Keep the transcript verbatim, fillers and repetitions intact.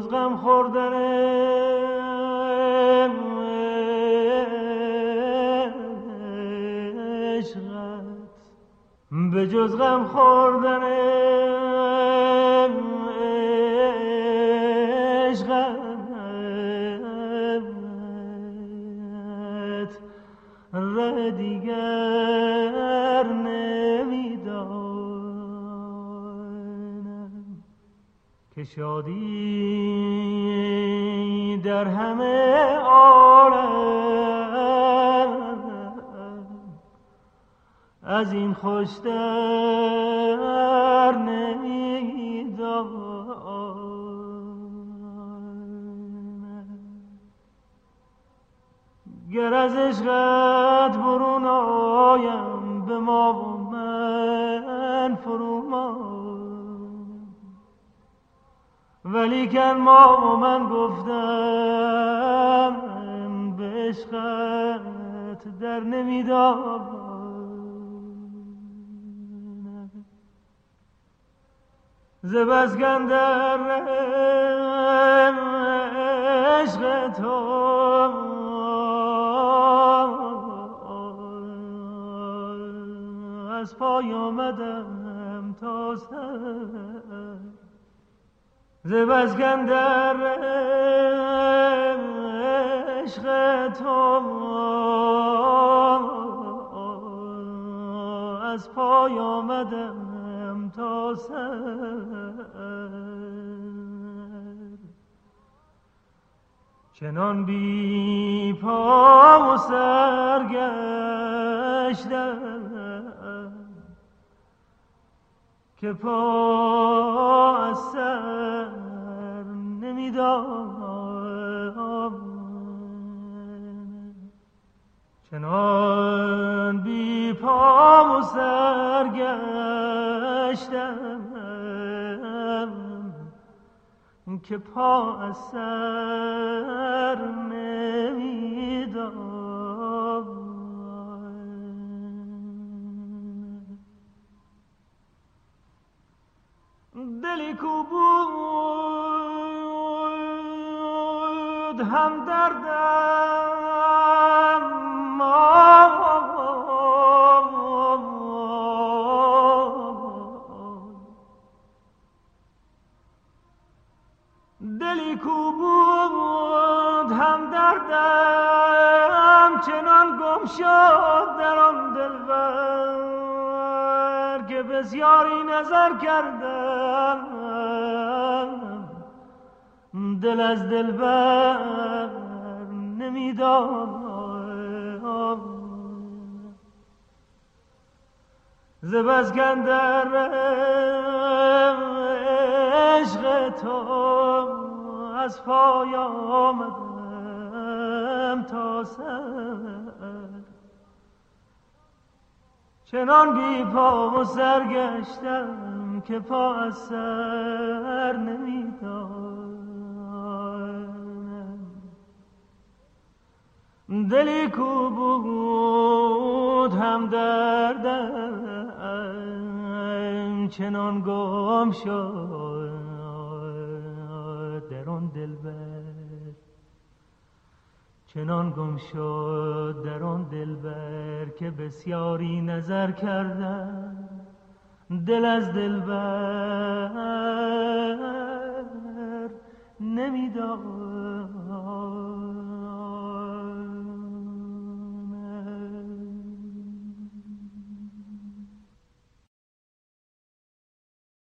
جز غم خوردن عشقت، به جز غم خوردن عشقت ره دیگر نمیدانم که شادی در همه عالم از این خوشتر نمیدانم. گر از عشقت برون آیم به ما و من فرومان، ولیکن ما و من گفتم به عشقت در نمیدانم. ز بس کاندر عشق تو از پای آمدم تا سر، ز بس کاندر عشق تو از پای آمدم تا سر، چنان بی پا و سر گشتم که پا از سر نمیدانم. چنان بی پا و سر گشتم که پا از سر نمیدانم. دلی کو بود هم دردم دلی کو بود هم دردم چنان گم شد در آن دلبر که بسیاری نظر کردم دل از دلبر نمیدانم. ز بس کاندر عشق تو از پای آمدم تا سر، چنان بی پا و سر گشتم که پا از سر نمیدانم. دلی کو بود هم دردم چنان گم شد در آن دلبر، چنان گم شد در آن دلبر که بسیاری نظر کردم دل از دلبر نمیدانم.